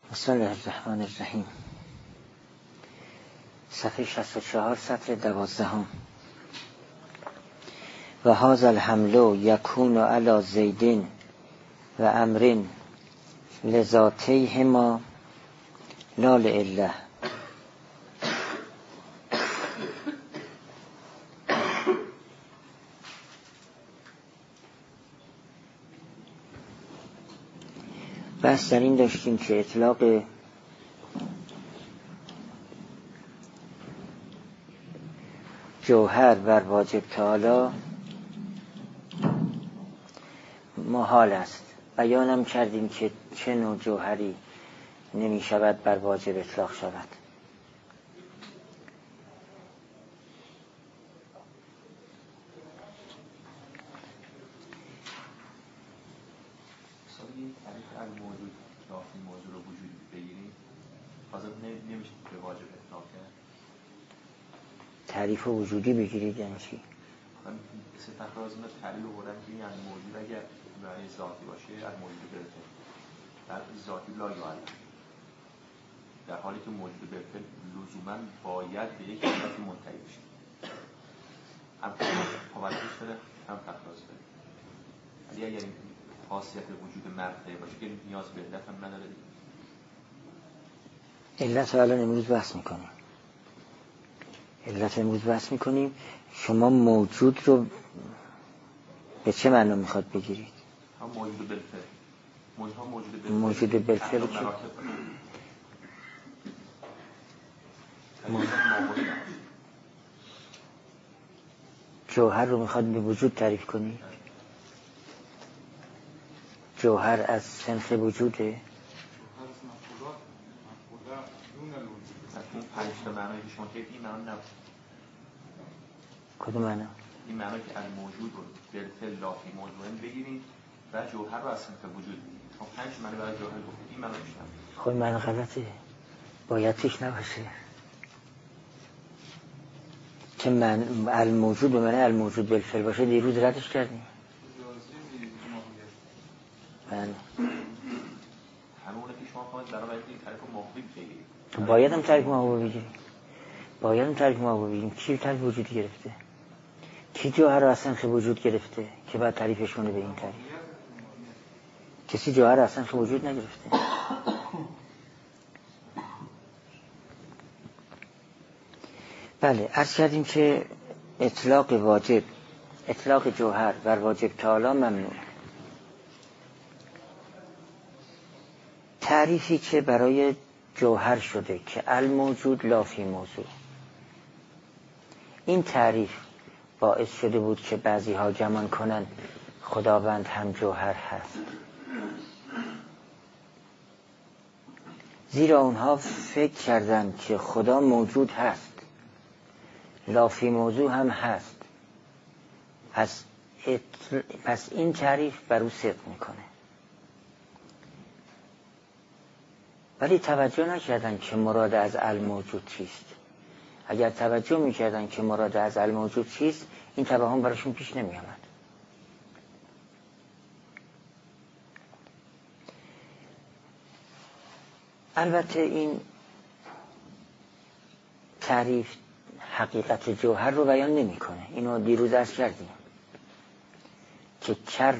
بسم الله الرحمن الرحیم. صفحه 64 سطر 12. و هذا الحمل یکون علی زید و امر لذاتیهما لا لعله. بس در این داشتیم که اطلاق جوهر بر واجب تعالی محال است. بیانم کردیم که چه نوع جوهری نمی شود بر واجب اطلاق شود. الموجود لازم موجود رو وجود بگیریم حاضر نمیشه به واجب اطلاق کرد. تعریف وجودی بگیرید یعنی چی؟ صفت لازم تعریف بردن که این موجود اگر برای ذاتی باشه از موجود بالفعل در ذاتی لا یعلم، در حالی که موجود بالفعل لزوما باید به یک علت منتهی بشه، هم پاورش داره هم تخصص داره. ولی اگر خاصیت وجود مرتبه باشه که نیاز به علت هم نداره. علت رو الان امروز بحث میکنیم. شما موجود رو به چه معنا میخواد بگیرید؟ هم موجود بالفعل. موجود بالفعل که جوهر رو میخواد به وجود تعریف کنی؟ جوهر از صنف وجوده؟ اون 5 تا معنی که شما که این معنا نبود. کدوم معنا؟ این معنا که الموجود رو بالفعل لافی موجودن بگیریم و جوهر رو از صنف وجود بگیریم. شما 5 معنی برای جوهر گفتید، این معنا بیشتر. خب این معنا غلطه. باید پیش نباشه. که من الموجود به معنی الموجود بالفعل باشه دیروز ردش کردیم. بله. همونه که شما خواهد برای این تعریف موجود بگیرید. تو باید هم تعریف موجود بگیریم. کی تعریف وجودی گرفته؟ کی جوهر رو اصلا خب وجود گرفته که بعد تعریفش کنه به این تعریف؟ کسی جوهر رو اصلا خب وجود نگرفته. بله، عرض کردیم که اطلاق جوهر بر واجب تعالی ممنوع. تعریفی که برای جوهر شده که الموجود لا فی موضوع، این تعریف باعث شده بود که بعضی ها گمان کنند خداوند هم جوهر هست، زیرا اونها فکر کردند که خدا موجود هست، لا فی موضوع هم هست. پس این تعریف بر او صدق میکنه. ولی توجه نکردن که مراد از الموجود چیست. اگر توجه میکردن که مراد از الموجود چیست، این توهم براشون پیش نمی آمد. البته این تعریف حقیقت جوهر رو بیان نمیکنه. اینو دیروز عرض کردیم که کر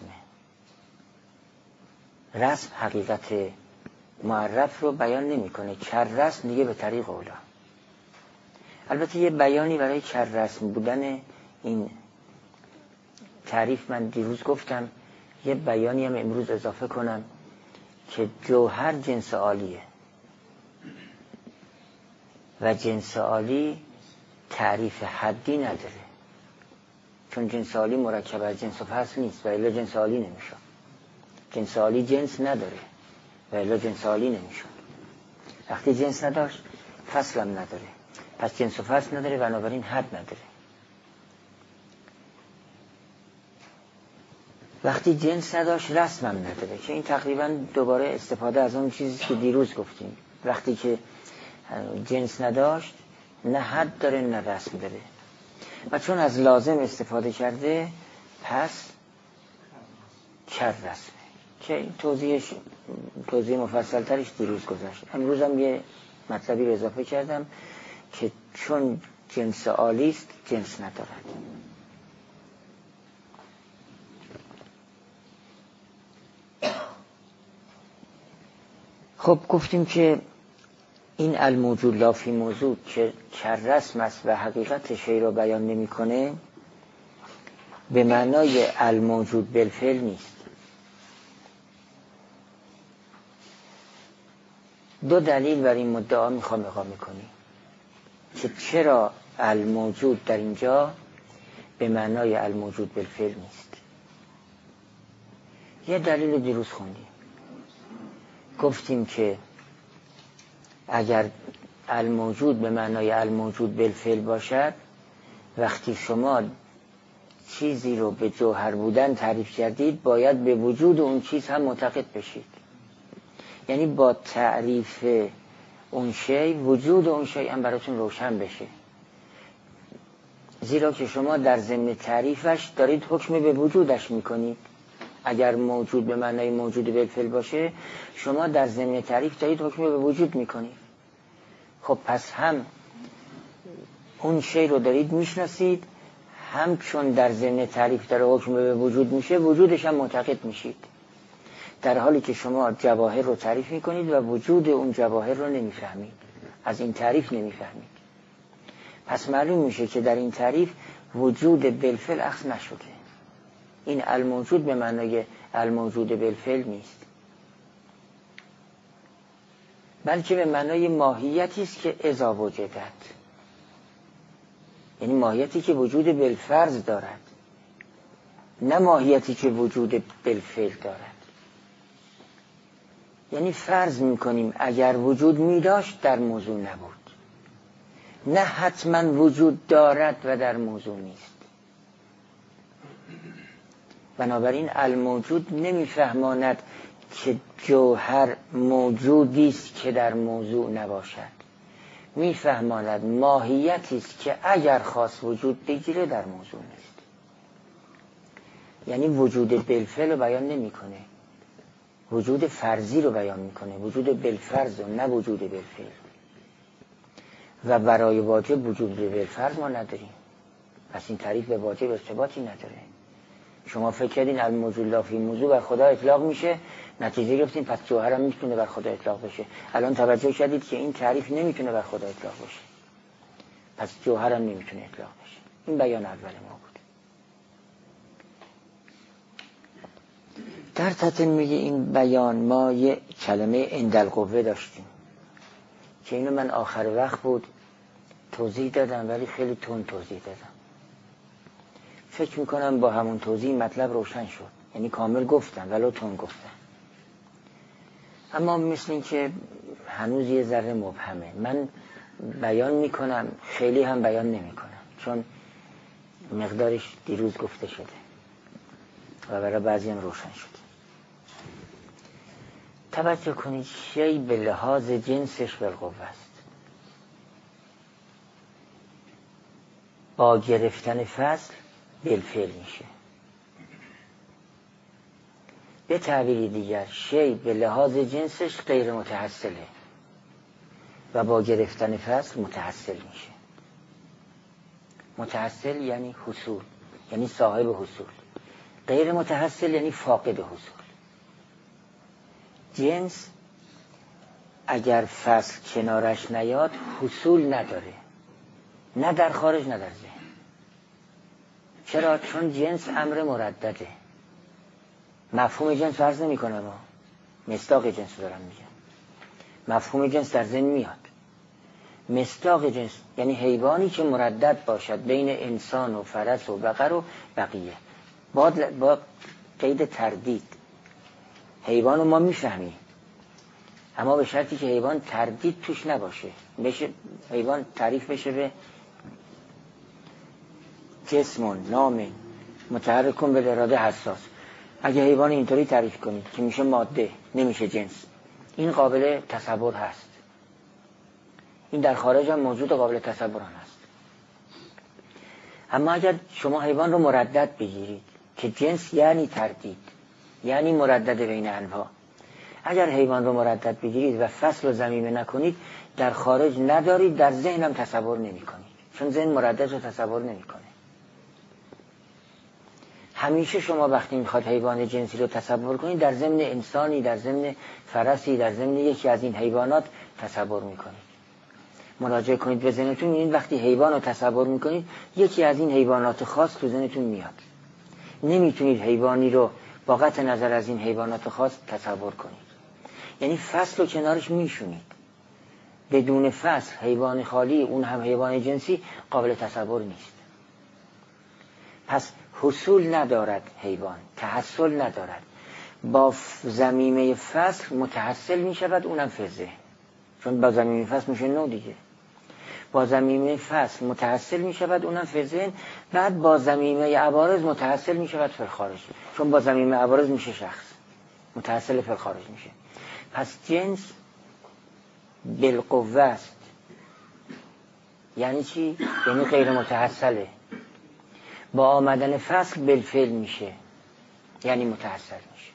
رسم حقیقت معرف رو بیان نمیکنه. کر رسم دیگه به طریق اولا. البته یه بیانی برای کر رسم بودن این تعریف من دیروز گفتم، یه بیانی هم امروز اضافه کنم که جوهر جنس عالیه و جنس عالی تعریف حدی نداره، چون جنس عالی مرکب از جنس و فصل نیست و الا جنس عالی نمیشه. جنس عالی جنس نداره و الا جنس عالی نمیشه. وقتی جنس نداشت فصل هم نداره، پس جنس و فصل نداره، بنابراین حد نداره. وقتی جنس نداشت رسم هم نداره، که این تقریبا دوباره استفاده از اون چیزی که دیروز گفتیم. وقتی که جنس نداشت نه حد داره نه رسم داره، و چون از لازم استفاده کرده پس کر رسمه. که توضیح مفصل ترش دیروز گذاشت. امروز هم یه مطلبی رو اضافه کردم که چون جنس عالی است جنس ندارد. خب گفتیم که این الموجود لا فی موجود که رسم است و حقیقت شیء را بیان نمی‌کنه به معنای الموجود بالفعل نیست. دو دلیل بر این مدعا میخوام اقامه کنیم که چرا الموجود در اینجا به معنای الموجود بالفعل نیست. یه دلیل دیروز خوندیم، گفتیم که اگر الموجود به معنای الموجود بالفعل باشد، وقتی شما چیزی رو به جوهر بودن تعریف کردید باید به وجود اون چیز هم معتقد بشید. یعنی با تعریف اون شی وجود اون شی هم براتون روشن بشه، زیرا که شما در ضمن تعریفش دارید حکم به وجودش میکنید. اگر موجود به معنای موجود بالفعل باشه شما در ضمن تعریف دارید حکم به وجود میکنید. خب پس هم اون شی رو دارید میشناسید، هم چون در ضمن تعریف داره حکم به وجود میشه وجودش هم معتقد میشید، در حالی که شما جواهر رو تعریف میکنید و وجود اون جواهر رو نمیفهمید، از این تعریف نمیفهمید. پس معلوم میشه که در این تعریف وجود بالفعل اخذ نشده. این الموجود به معنای الموجود بالفعل نیست، بلکه به معنای ماهیتی است که اذا وجدت، یعنی ماهیتی که وجود بالفرض دارد، نه ماهیتی که وجود بالفعل دارد. یعنی فرض میکنیم اگر وجود میداشت در موضوع نبود، نه حتما وجود دارد و در موضوع نیست. بنابراین الموجود نمیفهماند که جوهر موجودی است که در موضوع نباشد، میفهماند ماهیتی است که اگر خواست وجود بگیره در موضوع نیست. یعنی وجود بالفعل رو بیان نمیکنه، وجود فرضی رو بیان میکنه، وجود بالفرض و نه وجود بالفعل. و برای واجب وجود بالفرض ما نداریم، پس این تعریف به واجب ارتباطی نداره. شما فکر کردین الموجود لا فی موجود بر خدا اطلاق میشه، نتیجه گرفتین پس جوهر هم میتونه بر خدا اطلاق بشه. الان توجه کردید که این تعریف نمیتونه بر خدا اطلاق بشه، پس جوهر هم نمیتونه اطلاق بشه. این بیان اول ما بود. در تتمه این بیان ما یه کلمه عندالقوه داشتیم که اینو من آخر وقت بود توضیح دادم، ولی خیلی تند توضیح دادم. فکر میکنم با همون توضیح مطلب روشن شد، یعنی کامل گفتم ولو تند گفتم. اما مثل این که هنوز یه ذره مبهمه. من بیان میکنم خیلی هم بیان نمیکنم، چون مقدارش دیروز گفته شده و برای بعضی هم روشن شد. توجه کنید، شی به لحاظ جنسش بالقوه است. با گرفتن فصل بالفعل میشه. به تعبیر دیگر شی به لحاظ جنسش غیر متحصله و با گرفتن فصل متحصل میشه. متحصل یعنی حصول، یعنی صاحب حصول. غیر متحصل یعنی فاقد حصول. جنس اگر فصل کنارش نیاد حصول نداره، نه در خارج نه در ذهن. چرا؟ چون جنس امر مردده. مفهوم جنس فرض نمی کنه، ما مصداق جنس دارم میگم. مفهوم جنس در ذهن میاد. مصداق جنس یعنی حیوانی که مردد باشد بین انسان و فرس و بقر و بقیه، با قید تردید. حیوان رو ما میفهمیم، اما به شرطی که حیوان تردید توش نباشه. بشه حیوان تعریف بشه به جسمون نام متحرکون به اراده حساس. اگه حیوان اینطوری تعریف کنید که میشه ماده نمیشه جنس، این قابل تصور هست. این در خارج هم موجود قابل تصور هم هست. اما اگر شما حیوان رو مردد بگیرید که جنس یعنی تردید، یعنی مردد بین انواع. اگر حیوان رو مردد بگیرید و فصل و ضمیمه نکنید، در خارج ندارید، در ذهن هم تصور نمی کنید، چون ذهن مردد رو تصور نمی کنه. همیشه شما وقتی میخواد حیوان جنسی رو تصور کنید، در ضمن انسانی، در ضمن فرسی، در ضمن یکی از این حیوانات تصور میکنید. مراجعه کنید به ذهنتون، این وقتی حیوان رو تصور میکنید یکی از این حیوانات خاص تو ذهنتون میاد. نمیتونید حیوانی رو با قطع نظر از این حیوانات خاص تصور کنید. یعنی فصل رو کنارش میشونید. بدون فصل حیوان خالی، اون هم حیوان جنسی، قابل تصور نیست. پس حصول ندارد حیوان، تحصل ندارد. با ضمیمه فصل متحصل می شود، اونم فزه، چون با ضمیمه فصل میشه نوع دیگه. با ضمیمه فصل متحصل می شود، اونم فزه. بعد با ضمیمه عوارض متحصل می شود فی الخارج، چون با ضمیمه عوارض میشه شخص، متحصل فی الخارج میشه. پس جنس بالقوه است. یعنی چی؟ یعنی غیر متحصله. با آمدن فصل بالفعل میشه، یعنی متحصل میشه.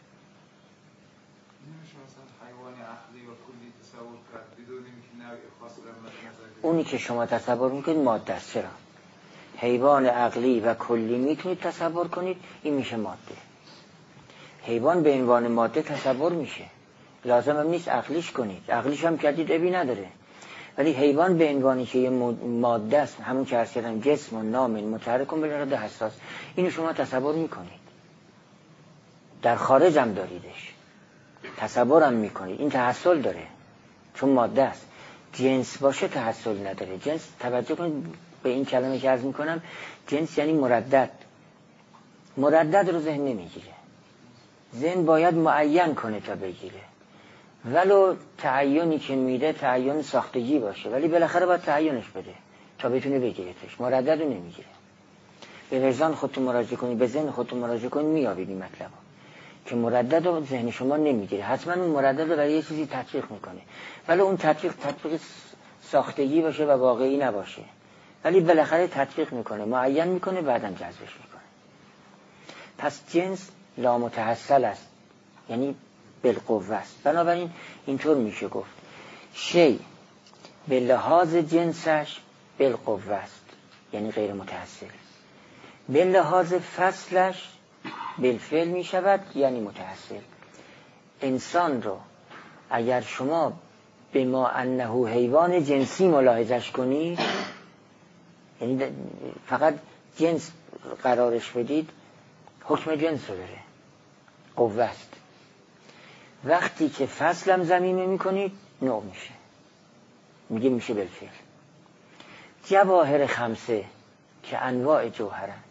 نمیشه مثلا حیوان عقلی و کلی تصور کرد بدون اینکه نوع خاص در نظر؟ اونی که شما تصور میکنید ماده است. چرا؟ حیوان عقلی و کلی میتونید تصور کنید، این میشه ماده. حیوان به عنوان ماده تصور میشه، لازم هم نیست عقلیش کنید، عقلیش هم کردید عیبی نداره. ولی حیوان به عنوانی که یه ماده است، همون که عرض کردم جسم و نام متحرک بالإراده حساس، اینو شما تصور میکنید، در خارج هم داریدش، تصور هم میکنید، این تحصل داره چون ماده است. جنس باشه تحصل نداره. جنس، توجه کنید به این کلمه که عرض میکنم، جنس یعنی مردد. مردد رو ذهن نمیگیره، ذهن باید معین کنه تا بگیره. ولو تعیینی که میده تعیین ساختگی باشه، ولی بالاخره باید تعیینش بده تا بتونه بگیرتش. مردد رو نمیگیره. به وجدان خودتون مراجعه کنید، به ذهن خودتون مراجعه کنید، میابید این مطلب که مردد رو ذهن شما نمیگیره. حتما اون مردد رو برای یه چیزی تطبیق میکنه، ولی اون تطبیق ساختگی باشه و واقعی نباشه، ولی بالاخره تطبیق میکنه، معین میکنه، بعدم جذبش میکنه. پس جنس لامتحصل است، یعنی بالقوه است. بنابراین اینطور میشه گفت شی به لحاظ جنسش بالقوه است، یعنی غیر متحصل. به لحاظ فصلش بالفعل میشود، یعنی متحصل. انسان رو اگر شما به ما انه حیوان جنسی ملاحظش کنید، یعنی فقط جنس قرارش بدید، حکم جنس رو داره، قوه است. وقتی که فصلم ضمیمه میکنید نوع میشه، میگه میشه بالفعل. جواهر خمسه که انواع جوهرن،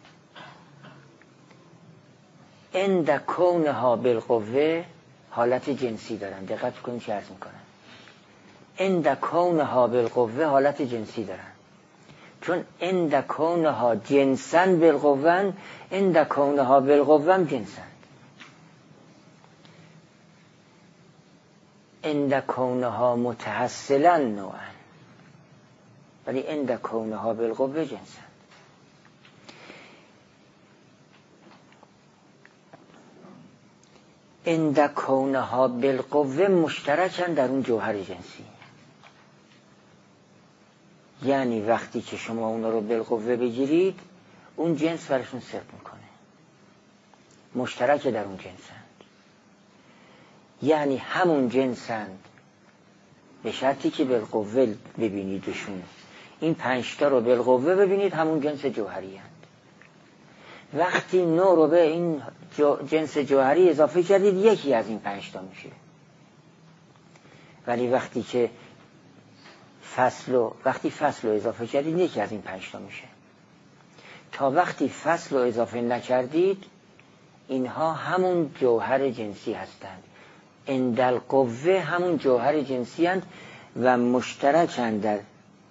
عند کونها بالقوه حالت جنسی دارن. دقت کنید چه عرض میکنن، عند کونها بالقوه حالت جنسی دارن، چون عند کونها جنسا بالقوه، عند کونها بالقوه جنسا. عند کونها متحصلا نوعا، ولی عند کونها بالقوه جنسا. عند کونها بالقوه مشترکن در اون جوهر جنسی. یعنی وقتی که شما اونا رو بالقوه بگیرید، اون جنس برشون صدق میکنه، مشترک در اون جنسند، یعنی همون جنسند، به شرطی که بالقوه ببینیدشون. این 5 تا رو بالقوه ببینید، همون جنس جوهری هست. وقتی نوع رو به این جنس جوهری اضافه کردید، یکی از این 5 تا میشه. ولی وقتی که فصل رو اضافه کردید، یکی از این 5 تا میشه. تا وقتی فصل رو اضافه نکردید، اینها همون جوهر جنسی هستند. عند القوه همون جوهر جنسی هستند و مشترکند در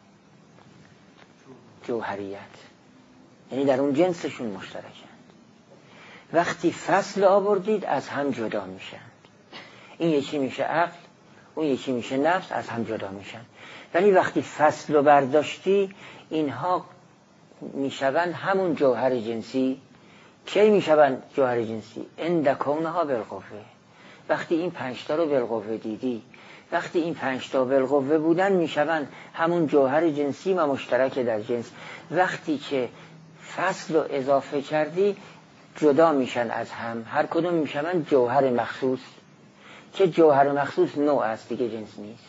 جوهریت، یعنی در اون جنسشون مشترکند. وقتی فصل آوردید از هم جدا میشن. این یکی میشه عقل، اون یکی میشه نفس، از هم جدا میشن. ولی وقتی فصل رو برداشتی، اینها میشوند همون جوهر جنسی کی میشوند جوهر جنسی؟ عند کونها بالقوه. وقتی این 5 تا رو بالقوه دیدی، وقتی این 5 تا بالقوه بودن میشوند همون جوهر جنسی و مشترک در جنس. وقتی که فصل رو اضافه کردی جدا میشن از هم، هر کدوم میشوند جوهر مخصوص که جوهر مخصوص نوع است دیگه، جنس نیست.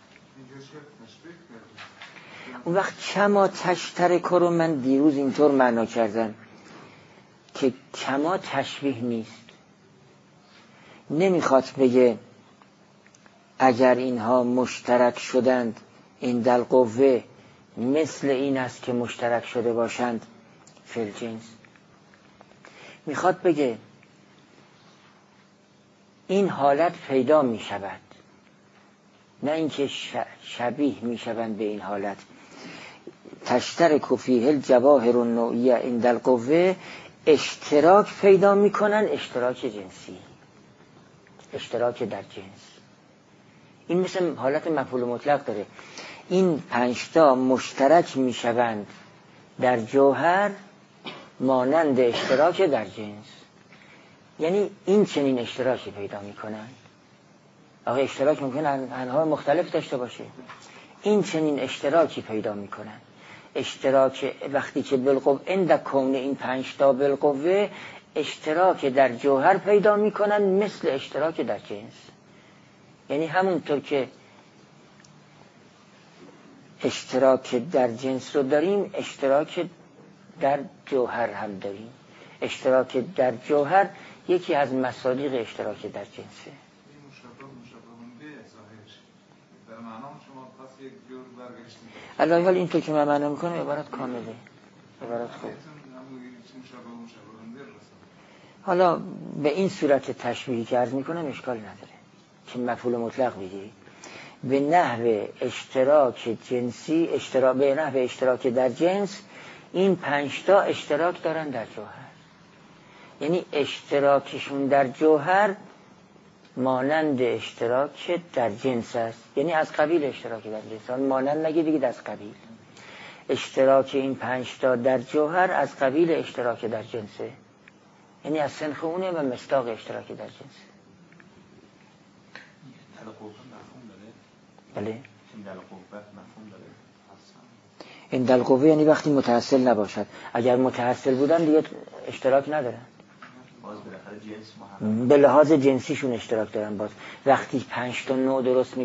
اون وقت کما تشترک رو من دیروز اینطور معنا کردم که کما تشبیه نیست. نمیخواد بگه اگر اینها مشترک شدند این دل قوه مثل این است که مشترک شده باشند فی الجنس. میخواد بگه این حالت پیدا میشود، نه اینکه شبیه میشوند به این حالت. تشترک فیه الجواهر النوعیه عند القوه، اشتراک پیدا میکنن، اشتراک جنسی، اشتراک در جنس. این مثل حالت مفعول مطلق داره. این 5 تا مشترک میشوند در جوهر مانند اشتراک در جنس. یعنی این چنین اشتراکی پیدا میکنن. آقا اشتراک ممکنه انواع مختلف داشته باشه، این چنین اشتراکی پیدا میکنن. اشتراک وقتی که بالقوه عند کون این 5 تا بالقوه اشتراک در جوهر پیدا میکنن مثل اشتراک در جنس. یعنی همونطور که اشتراک در جنس رو داریم، اشتراک در جوهر هم داریم. اشتراک در جوهر یکی از مصادیق اشتراک در جنسه. الان اینطور که من معنا میکنم عبارت کامله، عبارت خوب. حالا به این صورت تشبیهی که عرض میکنم اشکال نداره که مفعول مطلق بگیری. به نحو اشتراک جنسی، به نحو اشتراک در جنس، این 5 تا اشتراک دارن در جوهر. یعنی اشتراکشون در جوهر مانند اشتراک در جنس است. یعنی از قبیل اشتراک در جنس. مانند نگی دیگه، از قبیل. اشتراک این 5 تا در جوهر از قبیل اشتراک در جنسه. یعنی از سنخ اونه و مصداق اشتراک در جنسه. بله. این دل قوه یعنی وقتی متحصل نباشد. اگر متحصل بودن دیگه اشتراک ندارن. به لحاظ جنسیشون اشتراک دارن. باز وقتی 5 تا نوع درست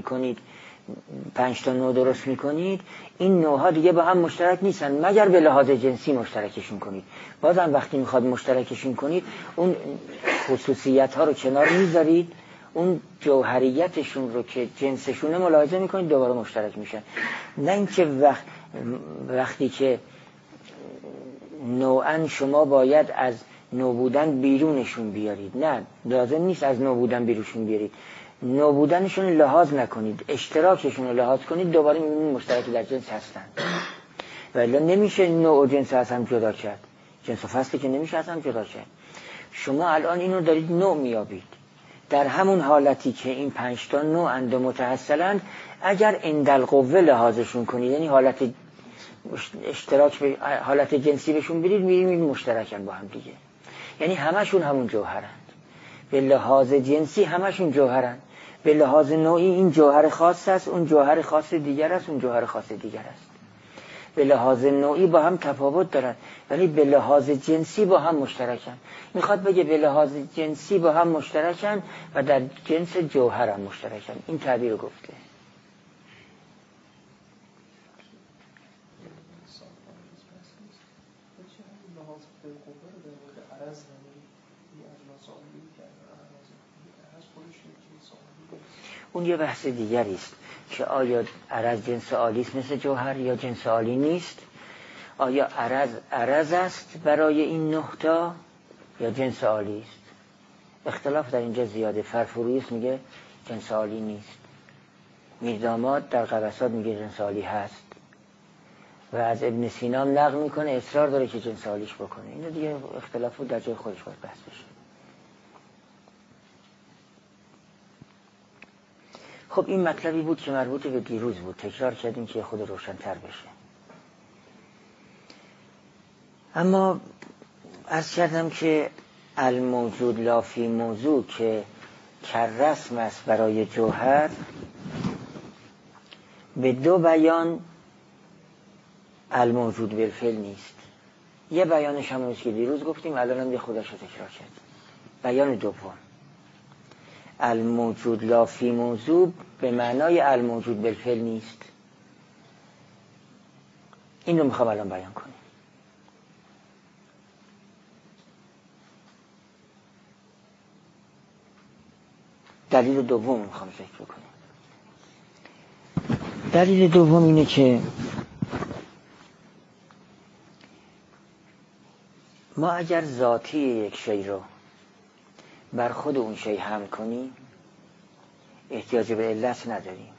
میکنید این نوعها دیگه با هم مشترک نیستن مگر به لحاظ جنسی مشترکشون کنید. بازم وقتی میخواد مشترکشون کنید اون خصوصیت ها رو کنار میذارید، اون جوهریتشون رو که جنسشونه ملاحظه میکنید، دوباره مشترک میشن. نه اینکه وقتی که نوعاً شما باید از نو بودن بیرونشون بیارید. نه، لازم نیست از نو بودن بیرونشون بیارید. نو بودنشون لحاظ نکنید، اشتراکشون رو لحاظ کنید، دوباره میبینید مشترک در جنس هستن. ولی نمیشه نوع و جنس از هم جدا کرد. جنس و فصلی که نمیشه از هم جدا کرد. شما الان اینو دارید نوع میابید. در همون حالتی که این 5 تا نوع اند متحصلند، اگر اندل قوه لحاظشون کنید، یعنی حالت اشتراک به حالت جنسی بهشون برید، میبینید مشترکن با هم دیگه. یعنی همشون همون جوهرند. به لحاظ جنسی همشون جوهرند. به لحاظ نوعی این جوهر خاص است، اون جوهر خاص دیگر است، اون جوهر خاص دیگر است. به لحاظ نوعی با هم تفاوت دارن ولی به لحاظ جنسی با هم مشترکن. میخواد بگه به لحاظ جنسی با هم مشترکن و در جنس جوهر هم مشترکن. این تعبیر رو گفته. اون یه بحث دیگری است که آیا عرض جنس عالی است مثل جوهر یا جنس عالی نیست. آیا عرض است برای این 9 تا یا جنس عالی است. اختلاف در اینجا زیاده. فرفوریس میگه جنس عالی نیست، میرداماد در قبسات میگه جنس عالی هست و از ابن سینا نقل میکنه اصرار داره که جنس عالیش بکنه. اینو دیگه اختلاف در جای خودش باید بحث بشه. خب این مطلبی بود که مربوط به دیروز بود، تکرار کردیم که خود روشن‌تر بشه. اما عرض کردم که الموجود لا فی موضوع که کررسم است برای جوهر، به دو بیان الموجود بالفعل نیست. یه بیانش همون که دیروز گفتیم، الان هم یه خودش رو تکرار کرد. بیان دوم الموجود لا فی موضوع به معنای الموجود بالفعل نیست. این رو میخوام الان بیان کنیم. دلیل دوم میخوام ذکر کنیم. دلیل دوم اینه که ما اگر ذاتی یک شی رو بر خود اون شی حمل کنیم احتیاج به علت نداریم.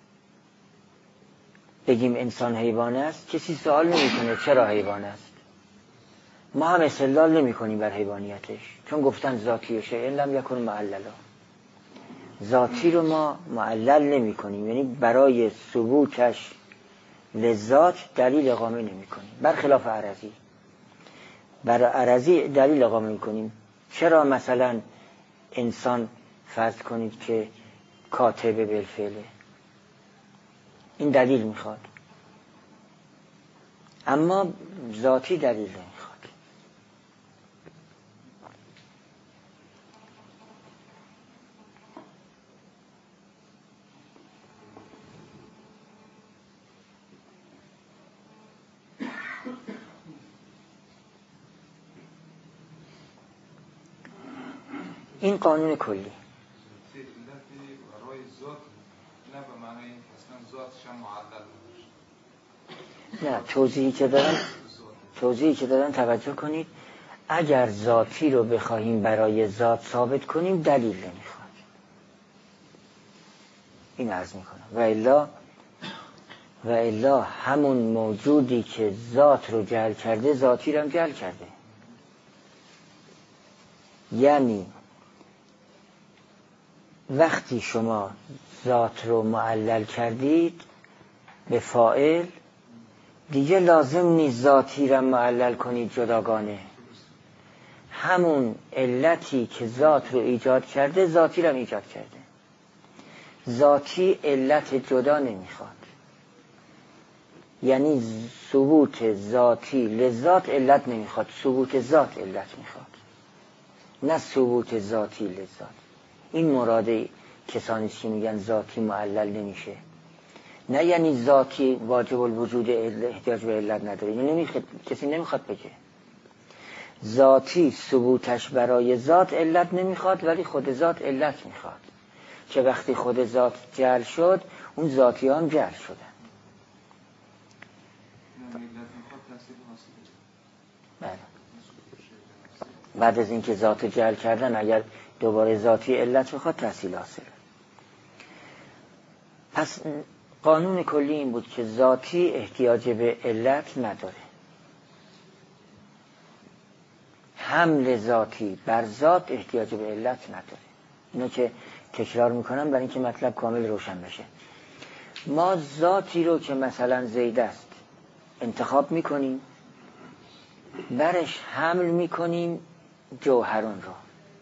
بگیم انسان حیوان است، کسی سوال نمیکنه چرا حیوان است. ما هم استدلال نمیکنیم بر حیوانیتش، چون گفتن ذاتی شیء لم یکن معللا. ذاتی رو ما معلل نمی کنیم، یعنی برای ثبوتش لذات دلیل اقامه نمی کنیم، برخلاف عرضی. برای عرضی دلیل اقامه می کنیم. چرا مثلا انسان فرض کنید که کاتب بالفعله، این دلیل میخواد، اما ذاتی دلیل نمیخواد. این قانون کلی. برای ذات نه به معنی این اصلا ذاتش هم معدل باشه. نه، توضیحی که دادن توجه کنید. اگر ذاتی رو بخواهیم برای ذات ثابت کنیم دلیل نمیخواد. این عرض میکنم. و الا همون موجودی که ذات رو جعل کرده ذاتی رو هم جعل کرده. یعنی وقتی شما ذات رو معلل کردید به فاعل، دیگه لازم نیست ذاتی رو معلل کنید جداگانه. همون علتی که ذات رو ایجاد کرده ذاتی رو ایجاد کرده. ذاتی علت جدا نمیخواد. یعنی ثبوت ذاتی لذات علت نمیخواد، ثبوت ذات علت میخواد، نه ثبوت ذاتی لذات. این مراده کسانی که میگن ذاتی معلل نمیشه. نه یعنی ذاتی واجب الوجود احتیاج به علت نداره. یعنی کسی نمیخواد بگه ذاتی ثبوتش برای ذات علت نمیخواد، ولی خود ذات علت میخواد. که وقتی خود ذات جعل شد اون ذاتی هم جعل شدن. بعد از اینکه ذات جعل کردن اگر دوباره ذاتی علت بخواد تحصیل حاصله. پس قانون کلی این بود که ذاتی احتیاج به علت نداره. حمل ذاتی بر ذات احتیاج به علت نداره. اینو که تکرار میکنم برای اینکه مطلب کامل روشن بشه. ما ذاتی رو که مثلا زید است انتخاب میکنیم، برش حمل میکنیم جوهرون رو،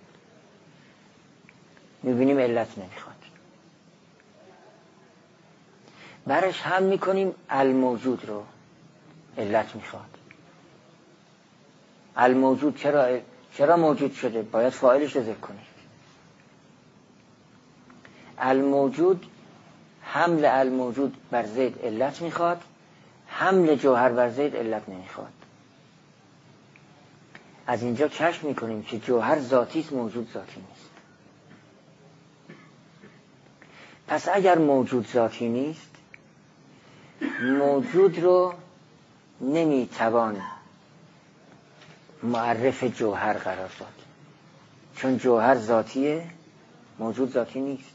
میبینیم علت نمیخواد. برش حمل میکنیم الموجود رو، علت میخواد. الموجود چرا موجود شده؟ باید فاعلش رو ذکر کنید. الموجود، حمل الموجود بر زید علت میخواد، حمل جوهر بر زید علت نمیخواد. از اینجا کشف میکنیم که جوهر ذاتی است، موجود ذاتی نیست. پس اگر موجود ذاتی نیست، موجود رو نمیتوان معرف جوهر قرار داد، چون جوهر ذاتیه، موجود ذاتی نیست.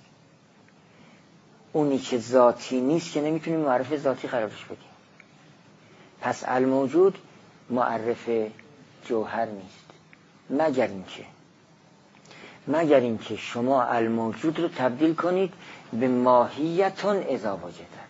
اونی که ذاتی نیست که نمیتونیم معرف ذاتی قرارش بدیم. پس الموجود معرف جوهر نیست، مگر اینکه شما الموجود رو تبدیل کنید به ماهیتون اذا وجدت.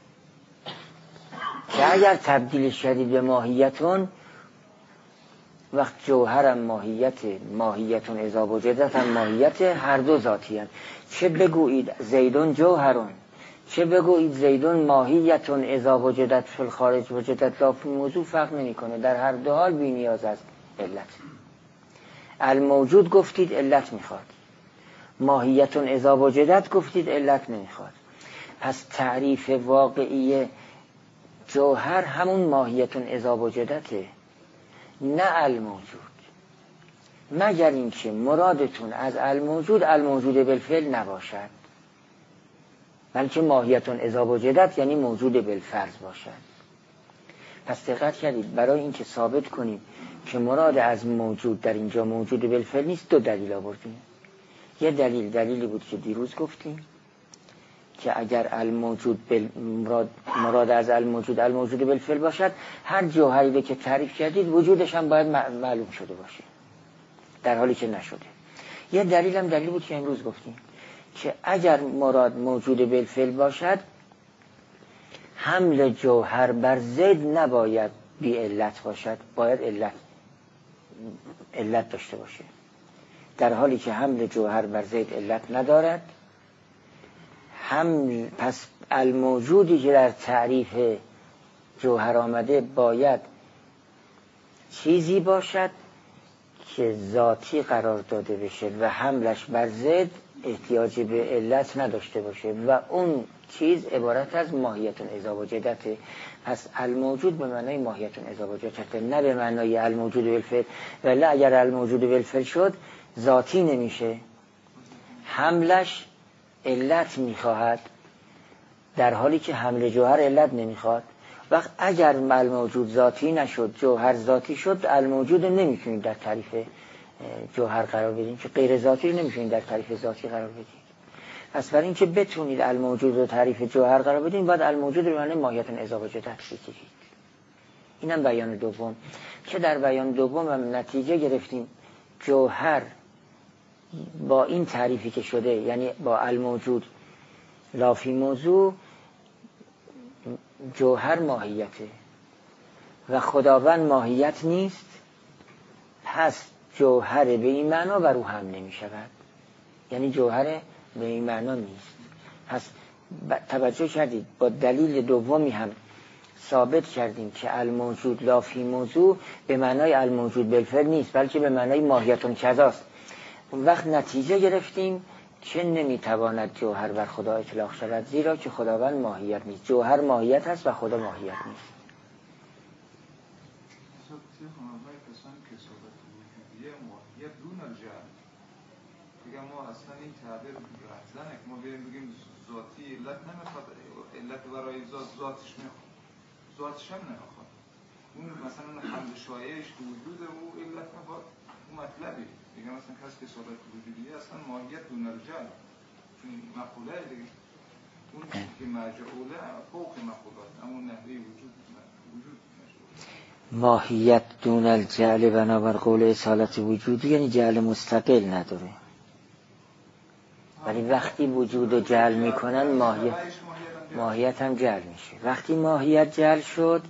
که اگر تبدیلش کردید به ماهیتون، وقت جوهرم ماهیتون اذا وجدت هم ماهیت، هر دو ذاتی هم. چه بگویید زیدون جوهرون، چه بگویید زیدون ماهیتون اذا وجدت فی الخارج وجدت لا فی موضوع، فرق نمیکنه. در هر دو حال بی نیاز از علت. الموجود گفتید علت میخواد، ماهیتون اذا وجدت گفتید علت نمیخواد. پس تعریف واقعی جوهر همون ماهیتون اذا وجدته، نه الموجود، مگر اینکه مرادتون از الموجود بالفعل نباشد، بلکه ماهیتون اذا وجدت یعنی موجود بالفرض باشد. پس دقت کردید، برای اینکه ثابت کنیم که مراد از موجود در اینجا موجود بالفعل نیست، دو دلیل آوردیم. یه دلیلی بود که دیروز گفتیم که اگر مراد از الموجود بالفعل باشد، هر جوهری که تعریف کردید وجودش هم باید معلوم شده باشه، در حالی که نشده. یه دلیل بود که امروز گفتیم که اگر مراد موجود بالفعل باشد، حمل جوهر بر زید نباید بی علت باشد، باید علت داشته باشه. در حالی که حمل جوهر بر زید علت ندارد، پس الموجودی که در تعریف جوهر آمده باید چیزی باشد که ذاتی قرار داده بشه و حملش بر ضد احتیاج به علت نداشته باشه و اون چیز عبارت از ماهیتون اذا وجدته. پس الموجود به معنای ماهیتون اذا وجدته، نه به معنای الموجود بالفعل. ولی اگر الموجود بالفعل شد ذاتی نمیشه، حملش علت میخواهد، در حالی که حمل جوهر علت نمیخواد. وقت اگر الموجود ذاتی نشد، جوهر ذاتی شد، الموجود نمیتونید در تعریف جوهر قرار بدین، که غیر ذاتی نمیتونید در تعریف ذاتی قرار بدین. پس برای اینکه بتونید الموجود رو تعریف جوهر قرار بدین، باید الموجود رو معنی ماهیتون اذا وجدت بگیرید. اینم بیان دوم، که در بیان دوم هم نتیجه گرفتیم جوهر با این تعریفی که شده، یعنی با الموجود لا فی موضوع، جوهر ماهیته و خداوند ماهیت نیست، پس جوهر به این معنا بر او هم نمی شود، یعنی جوهر به این معنا نیست. پس توجه کردید، با دلیل دومی هم ثابت کردیم که الموجود لا فی موضوع به معنای الموجود بالفعل نیست، بلکه به معنای ماهیتون کذاست. اون وقت نتیجه گرفتیم که نمیتواند جوهر بر خدا اطلاق شود، زیرا که خداوند ماهیت نیست. جوهر ماهیت هست و خدا ماهیت نیست. ما اصلا این تعبیر رفتنه که ما بگیم ذاتی علت نمیخواد، علت برای ذاتش میخواد، ذاتش هم نمیخواد. اون مثلا حمل شایعش که وجود او علت میخواد، اون مطلبی دیگه. مثلا کسی که صورت وجودیه اصلا ماهیت دون الجهل، چون مقوله دیگه اون که مجعوله فوق مقولات، اما نحوی وجود ماهیت دون الجهل بنابر قول اصالت وجودی، یعنی جهل مستقل نداره. ولی وقتی وجود رو جعل میکنن ماهیت هم جعل میشه. وقتی ماهیت جعل شد،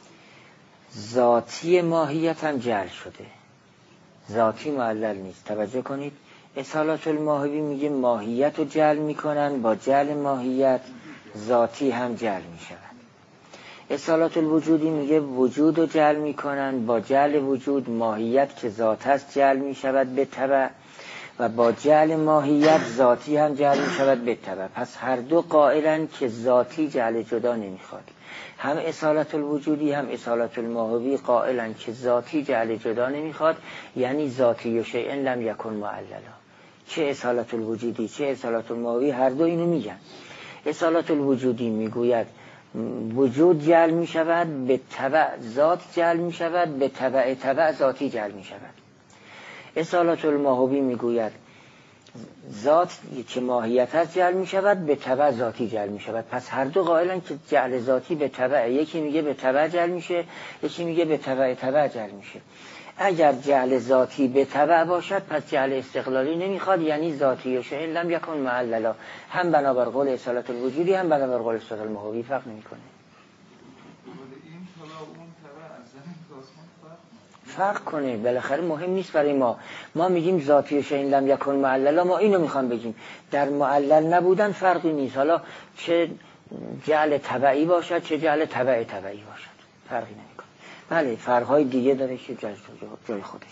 ذاتی ماهیت هم جعل شده، ذاتی معلل نیست. توجه کنید، اصالت الماهوی میگه ماهیت رو جعل میکنن، با جعل ماهیت ذاتی هم جعل میشود. اصالت الوجودی میگه وجود رو جعل میکنن، با جعل وجود ماهیت که ذات هست جعل میشود به تبع، و با جعل ماهیت ذاتی هم جعل می شود به تبع. پس هر دو قائلن که ذاتی جعل جدا نمیخواد. هم اصالت الوجودی هم اصالت الماهوی قائلن که ذاتی جعل جدا نمیخواد، یعنی ذاتی و شیء لم یکن معللا. چه اصالت الوجودی چه اصالت الماهوی هر دو اینو میگن. اصالت الوجودی میگوید وجود جعل می شود به تبع ذات جعل می شود، به تبع ذاتی جعل می شود. اصالت الماهوی میگوید ذات که ماهیت هست جعل می شود، به تبع ذاتی جعل می شود. پس هر دو قائلن که جعل ذاتی به تبع، یکی میگه به تبع جعل میشه، یکی میگه به تبع جعل میشه. اگر جعل ذاتی به تبع باشد پس جعل استقلالی نمیخواد، یعنی ذاتی و شیء لم یکن معللا. هم بنابر قول اصالت الوجودی هم بنابر قول اصالت الماهوی فرق نمیکنه. فرق کنه. بالاخره مهم نیست برای ما میگیم ذاتی شیء لم یکن معللا، ما اینو میخوام بگیم در معلل نبودن فرقی نیست، حالا چه جعل تبعی باشد چه جعل تبعی باشد فرقی نمیکنه. بله فرقهای دیگه داره که جای خودش.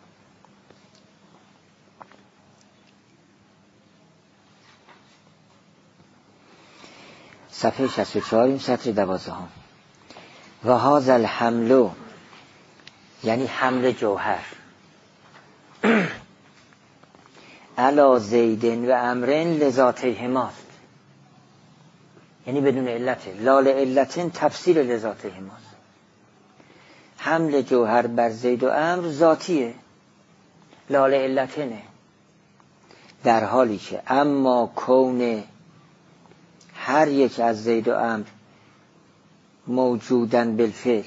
صفحه 64 این سطر 12 و هذا الحمل یعنی حمل جوهر علی زید و عمرو لذاتیهماست، یعنی بدون علته، لا لعلتن تفسیر لذاتیهماست. حمل جوهر بر زید و عمرو ذاتیه، لا لعلتنه، در حالی که اما کون هر یک از زید و عمرو موجودن بالفعل،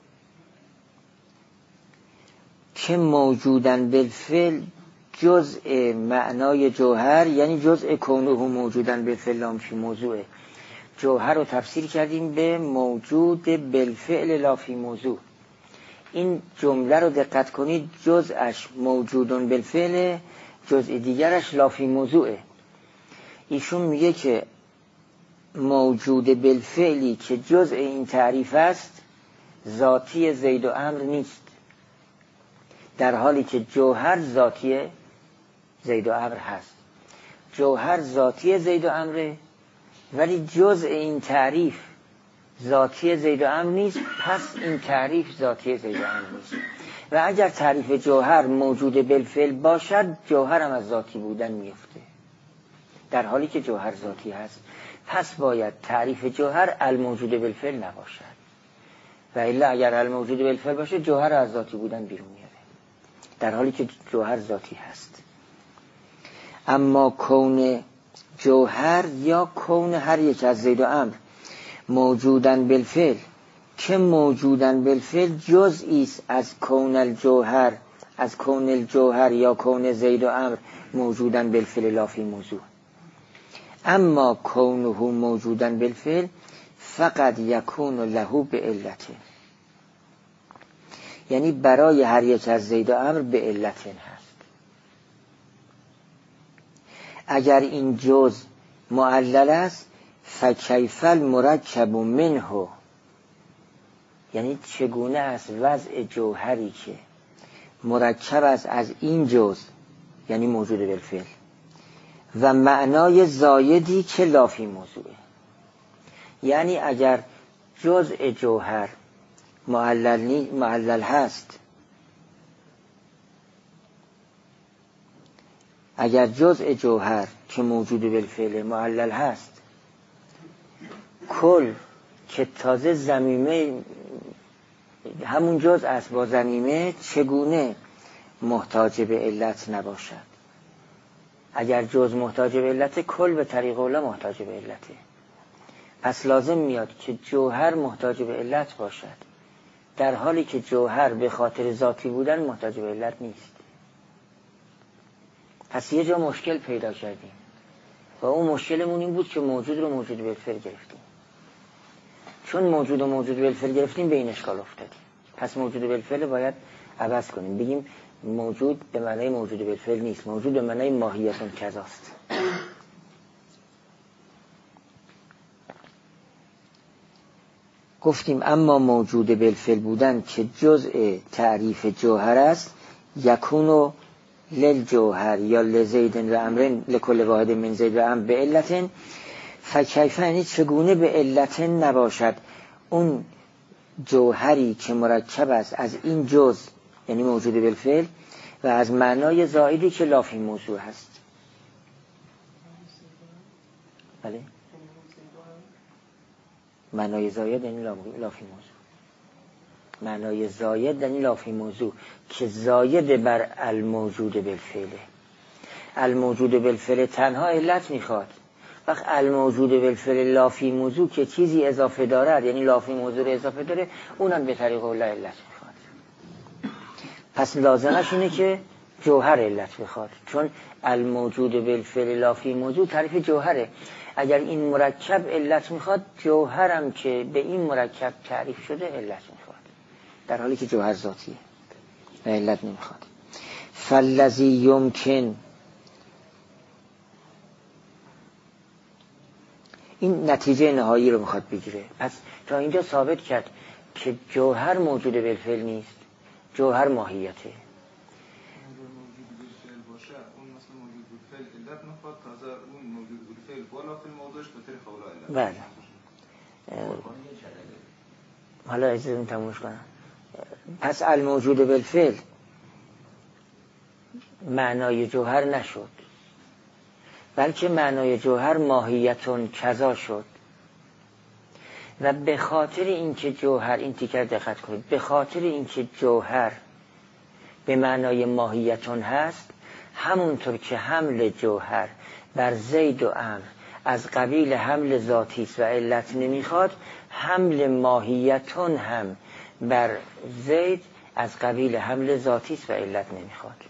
که موجودن بالفعل جزء معنای جوهر، یعنی جزء کونه موجودن بالفعل لا فی موضوعه. جوهر رو تفسیر کردیم به موجود بالفعل لا فی موضوع. این جمله رو دقت کنید، جزءش موجودن بالفعل، جزء دیگرش لا فی موضوعه. ایشون میگه که موجود بالفعلی که جزء این تعریف است ذاتی زید و عمرو نیست، در حالی که جوهر ذاتی زید و عمرو هست. جوهر ذاتی زید و عمرو ولی جزء این تعریف ذاتی زید و عمرو نیست، پس این تعریف ذاتی زید و عمرو نیست. و اگر تعریف جوهر موجود بالفعل باشد جوهر هم از ذاتی بودن میفته، در حالی که جوهر ذاتی هست. پس باید تعریف جوهر الموجود بالفعل نباشد، و الا اگر الموجود بالفعل باشه جوهر از ذاتی بودن بیرون میاره، در حالی که جوهر ذاتی هست. اما کون جوهر یا کون هر یک از زید و عمرو موجودن بالفعل، که موجودن بالفعل جزئی است از کون الجوهر، از کون الجوهر یا کون زید و عمرو موجودن بالفعل لا فی موضوع. اما کونه موجودن بالفعل فقط یکون له به علته، یعنی برای هر یک از زید و عمرو به علت هست. اگر این جز معلل است فکیف المرکب منه، یعنی چگونه است وضع جوهری که مرکب است از این جز، یعنی موجود بالفعل، و معنای زایدی که لا فی موضوعه. یعنی اگر جزء جوهر معلل هست، اگر جزء جوهر که موجود بالفعل معلل هست، کل که تازه ضمیمه همون جزء است با ضمیمه، چگونه محتاج به علت نباشد؟ اگر جز محتاج به علت، کل به طریق اولا محتاج به علته. پس لازم میاد که جوهر محتاج به علت باشد، در حالی که جوهر به خاطر ذاتی بودن محتاج به علت نیست. پس یه جا مشکل پیدا کردیم و اون مشکلمون این بود که موجود رو موجود بالفعل گرفتیم. چون موجود رو موجود بالفعل گرفتیم به این اشکال افتادیم. پس موجود بالفعل باید عوض کنیم، بگیم موجود به معنی موجود بالفعل نیست، موجود به معنی ماهیتون کذاست. گفتیم اما موجود بالفعل بودن که جزء تعریف جوهر است، یکونو للجوهر یا لزید و عمرن لکل واحد من زید و عمرو به علتن، فکیفه یعنی چگونه به علتن نباشد اون جوهری که مرکب است از این جز، یعنی موجود بالفعل، و از معنای زائدی که لا فی موضوع هست. بله، معنای زاید یعنی لا فی موضوع، معنای زاید یعنی لا فی موضوع که زاید بر الموجود بالفعله. الموجود بالفعل تنها علت میخواد، وقت الموجود بالفعل لا فی موضوع که چیزی اضافه دارد، یعنی لا فی موضوع رو اضافه داره، اونم به طریق اولا علت میخواد. پس لازمش اینه که جوهر علت بخواد، چون الموجود بالفعل لا فی موضوع تعریف جوهره. اگر این مرکب علت میخواد، جوهرم که به این مرکب تعریف شده علت میخواد، در حالی که جوهر ذاتیه. و علت نمیخواد. فالذی یمکن، این نتیجه نهایی رو میخواد بگیره. پس تا اینجا ثابت کرد که جوهر موجود بالفعل نیست، جوهر ماهیته. موجود بالفعل باشه اون مثلا موجود بالفعل علت نخواد، تازه اون موجود بالفعل بالا فی الموضوعش به طریق اولا علت. بله. حالا اجازه تمومش کنم. پس الموجود بالفعل معنای جوهر نشد، بلکه معنای جوهر ماهیتون کذا شد. و به خاطر اینکه جوهر، این تیکر دقت کنید، به خاطر اینکه جوهر به معنای ماهیتون هست، همونطور که حمل جوهر بر زید و عمرو از قبیل حمل ذاتی است و علت نمیخواد، حمل ماهیتون هم بر زید از قبیل حمل ذاتی است و علت نمیخواد.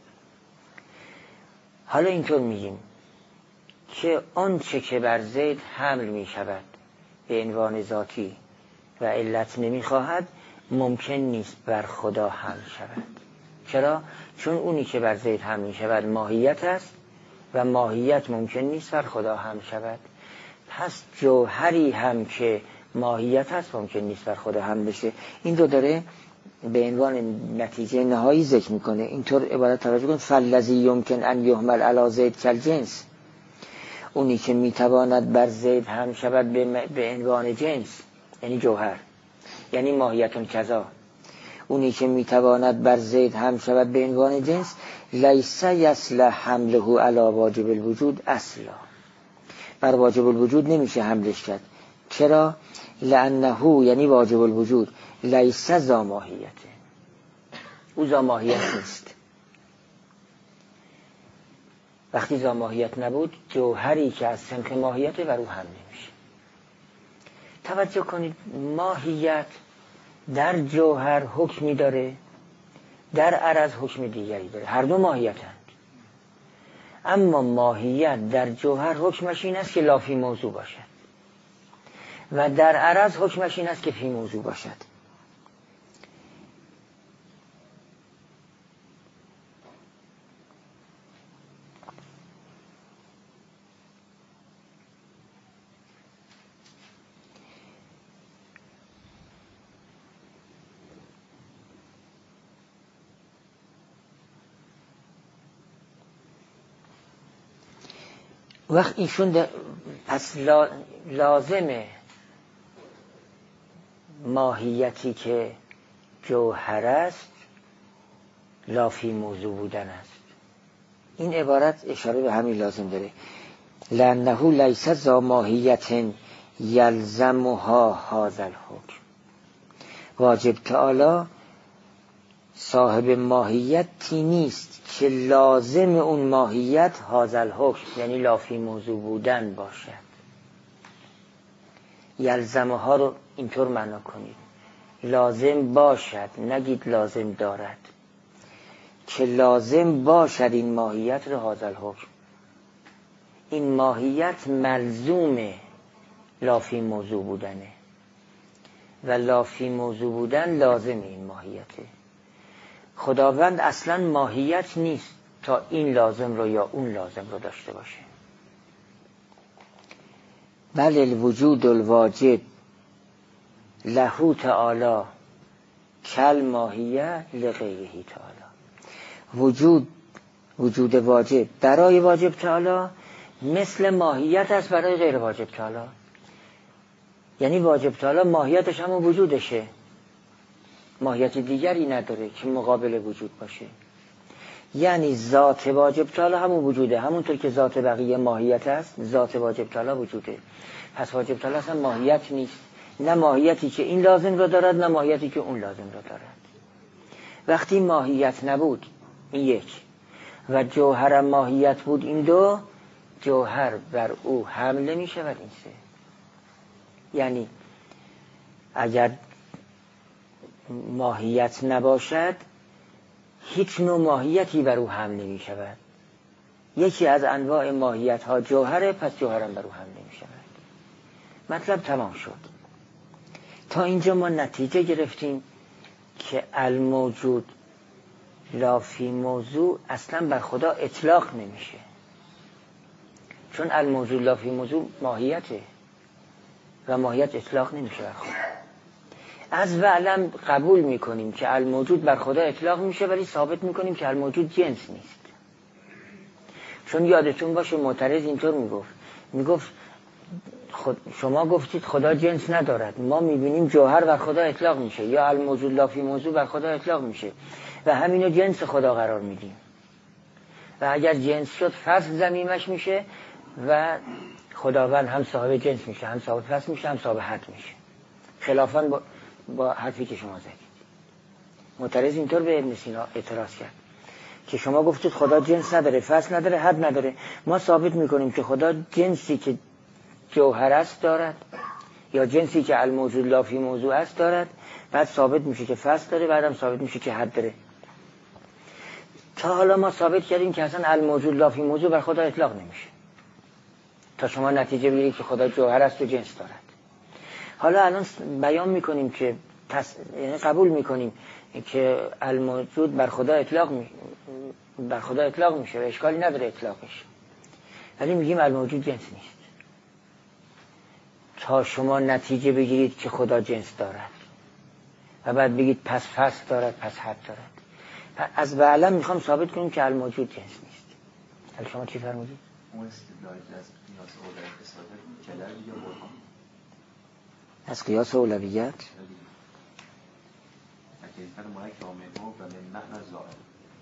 حالا اینطور میگیم که آنچه که بر زید حمل میشود به عنوان ذاتی و علت نمیخواهد، ممکن نیست بر خدا حمل شود. چرا؟ چون اونی که بر زید حمل میشود ماهیت است و ماهیت ممکن نیست بر خدا حمل شود. پس جوهری هم که ماهیت است ممکن نیست بر خدا حمل بشه. این رو داره به عنوان نتیجه نهایی ذکر میکنه. اینطور عبارت توجه کن: فالذی یمکن ان یحمل علی زید کالجنس، اونی که میتواند بر زید هم شود به عنوان جنس، یعنی جوهر، یعنی ماهیتون کذا. اونی که میتواند بر زید هم شود به عنوان جنس، لیس یصلح حمله علی واجب الوجود اصلا، بر واجب الوجود نمیشه حملش کرد. چرا؟ لانه، یعنی واجب الوجود، لیس ذا ماهیته، او ذا ماهیت نیست. وقتی ذا ماهیت نبود، جوهری که از سمت ماهیت بر او حمل نمیشه. توجه کنید، ماهیت در جوهر حکمی داره، در عرض حکم دیگری داره، هر دو ماهیتند. اما ماهیت در جوهر حکمش این است که لا فی موضوع باشد و در عرض حکمش این است که فی موضوع باشد. وقت ایشون پس لازمه ماهیتی که جوهر است لا فی موضوع بودن است. این عبارت اشاره به همین لازم داره. لانه لیس ذا ماهیت یلزمها هذا الحکم، واجب تعالی صاحب ماهیتی نیست که لازم اون ماهیت هذا الحکم، یعنی لا فی موضوع بودن باشد. یلزمها رو اینطور معنا کنید: لازم باشد، نگید لازم دارد، که لازم باشد این ماهیت رو هذا الحکم. این ماهیت ملزوم لا فی موضوع بودنه و لا فی موضوع بودن لازم این ماهیته. خداوند اصلا ماهیت نیست تا این لازم رو یا اون لازم رو داشته باشه. بل الوجود الواجب له تعالی کل ماهیه لغیره تعالی. وجود واجب برای واجب تعالی مثل ماهیت است برای غیر واجب تعالی. یعنی واجب تعالی ماهیتش همون وجودشه، ماهیت دیگری نداره که مقابل وجود باشه. یعنی ذات واجب تعالی همون وجوده، همونطور که ذات بقیه ماهیت است، ذات واجب تعالی وجوده. پس واجب تعالی اصلا ماهیت نیست، نه ماهیتی که این لازم را دارد نه ماهیتی که اون لازم را دارد. وقتی ماهیت نبود، این یک، و جوهر ماهیت بود، این دو، جوهر بر او حمله می شود، این سه. یعنی اگر ماهیت نباشد هیچ نوع ماهیتی بر او حمل نمی شود. یکی از انواع ماهیت ها جوهره، پس جوهرم بر او حمل نمی شود. مطلب تمام شد. تا اینجا ما نتیجه گرفتیم که الموجود لافی موضوع اصلا بر خدا اطلاق نمیشه، چون الموضوع لافی موضوع ماهیته و ماهیت اطلاق نمیشه بر خدا. از وعلم قبول میکنیم که الموجود بر خدا اطلاق میشه، ولی ثابت میکنیم که الموجود جنس نیست. چون یادتون باشه معترض اینطور میگفت شما گفتید خدا جنس ندارد، ما میبینیم جوهر بر خدا اطلاق میشه، یا الموجود لافی موضوع بر خدا اطلاق میشه و همینو جنس خدا قرار میدیم و اگر جنس شد فصل ضمیمش میشه و خداوند هم صاحب جنس میشه، هم صاحب فصل میشه، هم صاحب حد میشه، خلافاً با حرفی که شما زدید. معترض اینطور به ابن سینا اعتراض کرد که شما گفتید خدا جنس نداره، فصل نداره، حد نداره، ما ثابت میکنیم که خدا جنسی که جوهر است دارد یا جنسی که الموجود لافی موضوع است دارد، بعد ثابت میشه که فصل داره، بعدم ثابت میشه که حد داره. تا حالا ما ثابت کردیم که اصلا الموجود لافی موضوع بر خدا اطلاق نمیشه تا شما نتیجه بگیرید که خدا جوهر است و جنس دارد. حالا الان بیان میکنیم که قبول میکنیم که الموجود بر خدا اطلاق میشه و اشکالی نداره اطلاقش، ولی میگیم الموجود جنس نیست تا شما نتیجه بگیرید که خدا جنس دارد و بعد بگید پس فصل دارد، پس حد دارد. از بعلم میخوام ثابت کنیم که الموجود جنس نیست. حالا شما چی فرمودید؟ اون استدلالی که از قیاس اولویت استفاده کلر یا برهان؟ از قیاس اولویت حقیقت مالک رامنو و من معنی ظاهر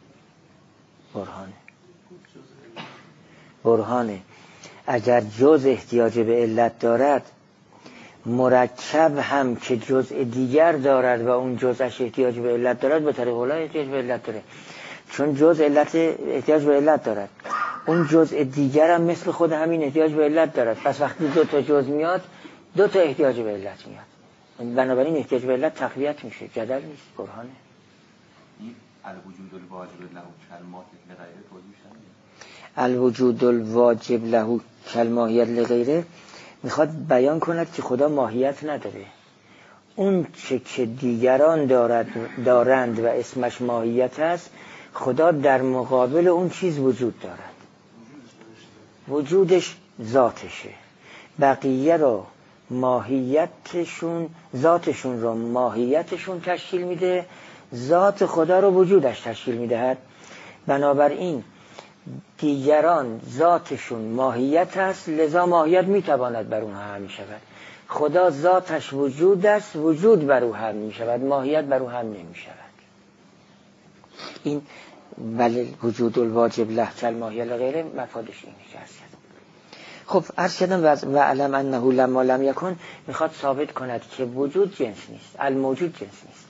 برهانه. اگر جز احتیاج به علت دارد، مرکب هم که جزء دیگر دارد و اون جزءش احتیاج به علت دارد، به طریق اولای احتیاج به علت داره، چون جزء علت احتیاج به علت دارد، اون جزء دیگر هم مثل خود همین احتیاج به علت دارد. پس وقتی دو تا جزء میاد، دو تا احتیاج به علت میاد، بنابراین احتیاج به علت تقویت میشه، جدل نیست، برهانه. این الوجود الواجب له کلماهیت لغیره توضیح شده. الوجود الواجب له کلماهیت لغیره میخواد بیان کند که خدا ماهیت نداره. اون چه که دیگران دارند و اسمش ماهیت است، خدا در مقابل اون چیز وجود دارد، وجودش ذاتشه. بقیه رو ماهیتشون، ذاتشون رو ماهیتشون تشکیل میده، ذات خدا رو وجودش تشکیل میدهد. بنابراین دیگران ذاتشون ماهیت است، لذا ماهیت میتواند بر اونها هم میشود. خدا ذاتش وجود است، وجود بر او هم میشود، ماهیت بر او هم نمیشود. این بله وجود الواجب له کالماهیت غیره مفادش اینه که هست. خب عرض کردم و علم انه لما لم یکن میخواد ثابت کند که وجود جنس نیست، الموجود جنس نیست.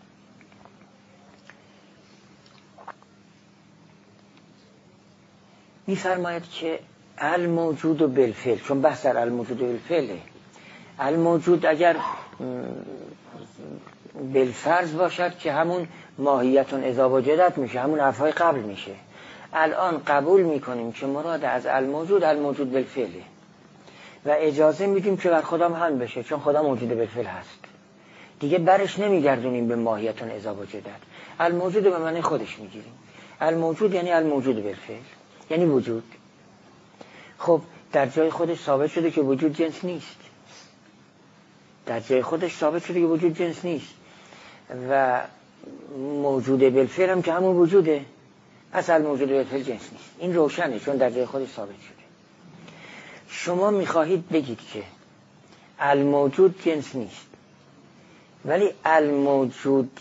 میفرماید که الموجود بالفعل، چون بحث در الموجود بالفعله، الموجود اگر بالفرض باشد که همون ماهیتون اذا وجدت میشه، همون حرفهای قبل میشه. الان قبول میکنیم که مراد از الموجود بالفعله و اجازه میدیم که بر خدا هم بشه، چون خدا موجود بالفعل هست، دیگه برش نمیگردونیم به ماهیتون اذا وجدت. الموجود به معنی خودش میگیریم. الموجود یعنی الموجود بالفعل، یعنی وجود. خب در جای خودش ثابت شده که وجود جنس نیست، در جای خودش ثابت شده که وجود جنس نیست و موجود بالفعل هم که همون وجوده، اصل موجود بالفعل جنس نیست. این روشنه چون در جای خودش ثابت شده. شما میخواهید بگید که الموجود جنس نیست، ولی الموجود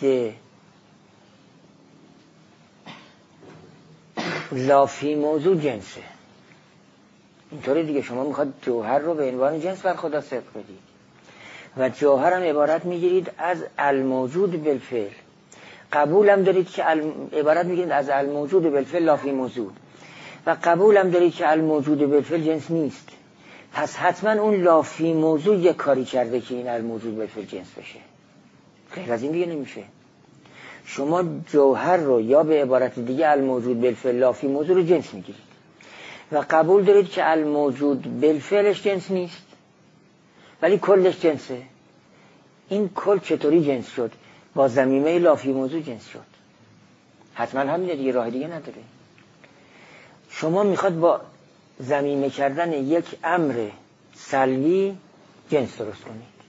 لافی موضوع جنسه. اینطوری دیگه شما میخواد جوهر رو به عنوان جنس بر خدا صدق بدید و جوهر هم عبارت میگیرید از الموجود بالفعل. قبول هم دارید که عبارت میگیرید از الموجود بالفعل لافی موضوع و قبول هم دارید که الموجود بالفعل جنس نیست. پس حتما اون لافی موضوع یک کاری کرده که این الموجود بالفعل جنس بشه، غیر از این دیگه نمیشه. شما جوهر رو یا به عبارت دیگه الموجود بالفعل لافی موضوع رو جنس میگیرید و قبول دارید که الموجود بالفعلش جنس نیست ولی کلش جنسه. این کل چطوری جنس شد؟ با ضمیمه لافی موضوع جنس شد. حتما همینه دیگه، راه دیگه نداره. شما میخواد با ضمیمه کردن یک امر سلبی جنس درست کنید،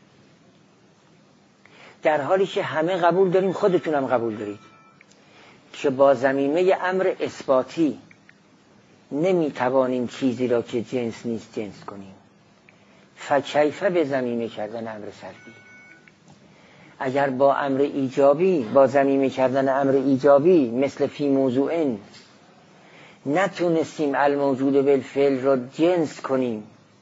در حالی که همه قبول داریم، خودتون هم قبول دارید که با ضمیمه امر اثباتی نمیتوانیم چیزی را که جنس نیست جنس کنیم. فکیف به ضمیمه کردن امر سلبی. اگر با امر ایجابی، با ضمیمه کردن امر ایجابی مثل فی موضوعن نتونستیم الموجود بالفعل را جنس کنیم،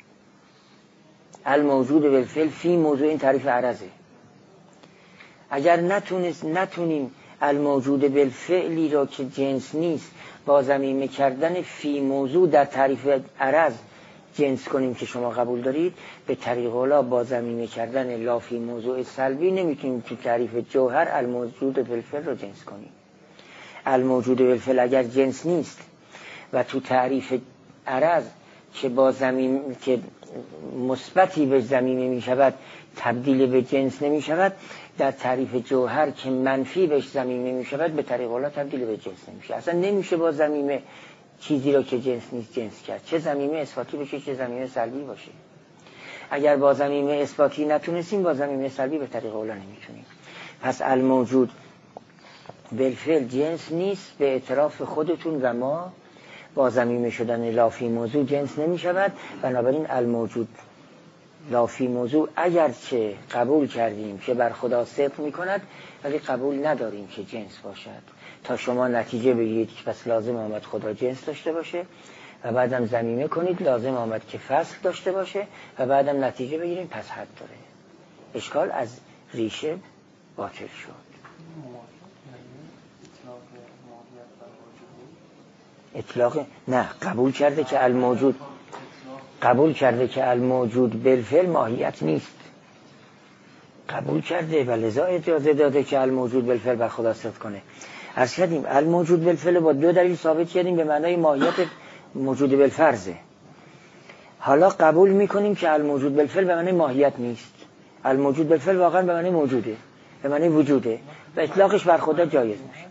الموجود بالفعل فی موضوعن تعریف عرضه، اگر نتونیم الموجود بالفعلی را که جنس نیست با ضمیمه کردن فی موضوع در تعریف عرض جنس کنیم که شما قبول دارید، به طریق اولا با ضمیمه کردن لا فی موضوع سلبی نمیتونیم تو تعریف جوهر الموجود بالفعل را جنس کنیم. الموجود بالفعل اگر جنس نیست و تو تعریف عرض که با ضمیم که مثبتی به ضمیمه می شود تبدیل به جنس نمی شود، در تعریف جوهر که منفی بهش ضمیمه می شود به طریق اولا تبدیل به جنس نمیشه. اصلا نمیشه با ضمیمه چیزی را که جنس نیست جنس کرد، چه ضمیمه اثباتی باشه چه ضمیمه سلبی باشه. اگر با ضمیمه اثباتی نتونستیم، با ضمیمه سلبی به طریق اولا نمیتونیم. پس الموجود بالفعل جنس نیست به اعتراف خودتون و ما، با ضمیمه شدن لا فی موضوع جنس نمی شود. بنابراین الموجود لا فی موضوع اگرچه قبول کردیم که بر خدا صدق می کند، ولی قبول نداریم که جنس باشد، تا شما نتیجه بگیرید که پس لازم آمد خدا جنس داشته باشه و بعدم ضمیمه کنید لازم آمد که فصل داشته باشه و بعدم نتیجه بگیرید پس حد داره. اشکال از ریشه باطل شد. اطلاق نه، قبول کرده که الموجود بالفعل ماهیت نیست، قبول کرده و لذا اجازه داده که الموجود بالفعل بر خدا صدق کنه. عرض کردیم الموجود بالفعل با دو دلیل ثابت کردیم به معنای ماهیت موجود بالفرضه. حالا قبول میکنیم که الموجود بالفعل به معنای ماهیت نیست، الموجود بالفعل واقعا به معنای موجوده، به معنای وجوده و اطلاقش بر خدا جایز میشه.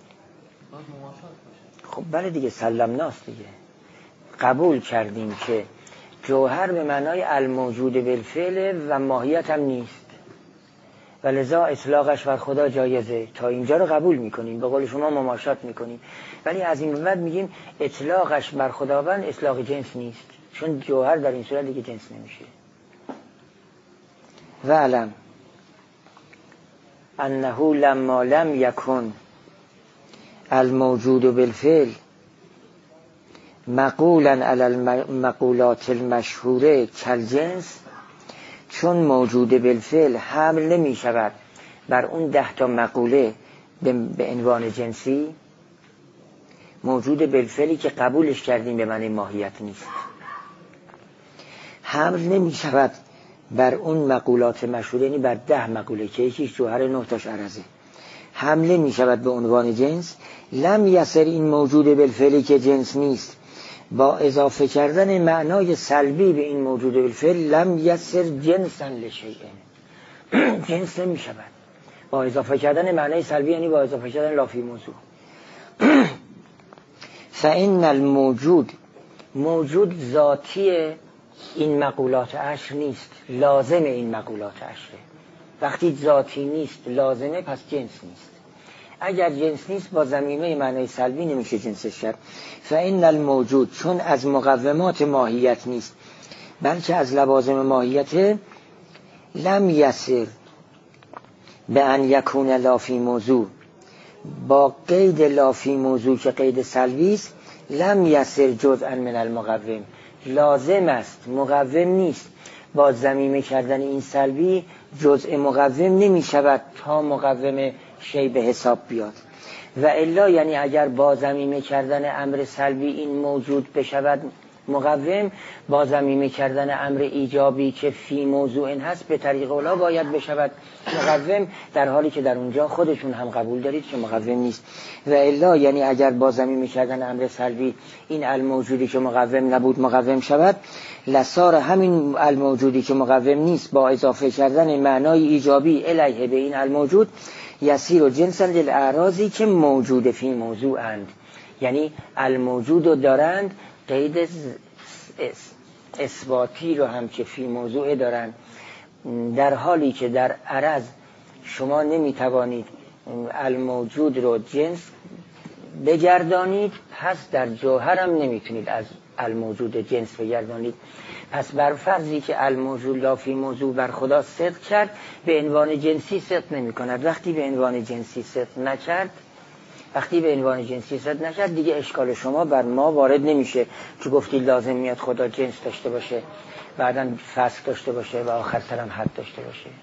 خب بله دیگه، سلمناست دیگه. قبول کردیم که جوهر به معنای الموجود بالفعل و ماهیت هم نیست و لذا اطلاقش بر خدا جایزه. تا اینجا رو قبول میکنیم، به قول شما مماشات میکنیم، ولی از این بعد میگیم اطلاقش بر خداوند اطلاق جنس نیست، چون جوهر در این صورت دیگه جنس نمیشه. و علم انه لما لم یکن الموجود بالفعل مقولا علی المقولات المشهوره کالجنس، چون موجود بالفعل حمل نمی شود بر اون 10 مقوله به عنوان جنسی، موجود بالفعلی که قبولش کردیم به معنی ماهیت نیست، حمل نمی شود بر اون مقولات مشهوره، یعنی بر 10 مقوله که یکیش جوهر 9 تاش عرضه، حمله می شود به عنوان جنس. لم یسر این موجود بالفعلی که جنس نیست با اضافه کردن معنای سلبی به این موجود بالفعل، لم یسر جنسا لشیء، جنس نمی شود با اضافه کردن معنای سلبی، یعنی با اضافه کردن لا فی موضوع. فإن الموجود، موجود ذاتی این مقولات عشر نیست، لازم این مقولات عشره. وقتی ذاتی نیست لازمه پس جنس نیست. اگر جنس نیست با ضمیمه معنای سلبی نمیشه جنسش کرد. فإن الموجود، چون از مقومات ماهیت نیست بلکه از لوازم ماهیت، لم یسر به ان یکون لا فی موضوع، با قید لا فی موضوع که قید سلبی است، لم یسر جزءا من المقوم، لازم است مقوم نیست، با ضمیمه کردن این سلبی جزء مقوم نمی شود تا مقوم شی به حساب بیاد. و الا یعنی اگر با ضمیمه کردن امر سلبی این موجود بشود مقوم، با ضمیمه کردن امر ایجابی که فی موضوع هست به طریق اولا باید بشود مقوم، در حالی که در اونجا خودشون هم قبول دارید که مقوم نیست. و الا یعنی اگر با ضمیمه کردن امر سلبی این الموجودی که مقوم نبود مقوم شود، لسار همین الموجودی که مقوم نیست با اضافه کردن معنای ایجابی الیه به این الموجود یسیر و جنسا للاعراضی که موجود فی موضوع اند، یعنی الموجود رو دارند، قید اثباتی رو هم که فی موضوع دارند، در حالی که در عرض شما نمیتوانید الموجود رو جنس بگردانید، پس در جوهر هم نمیتونید از الموجود جنس بگردانید. پس بر فرضی که الموجود لا فی موضوع بر خدا صدق کرد، به عنوان جنسی صدق نمی کند. وقتی به عنوان جنسی صدق نکرد، دیگه اشکال شما بر ما وارد نمیشه که گفتید لازم میاد خدا جنس داشته باشه، بعداً فسق داشته باشه و آخر سرم حد داشته باشه.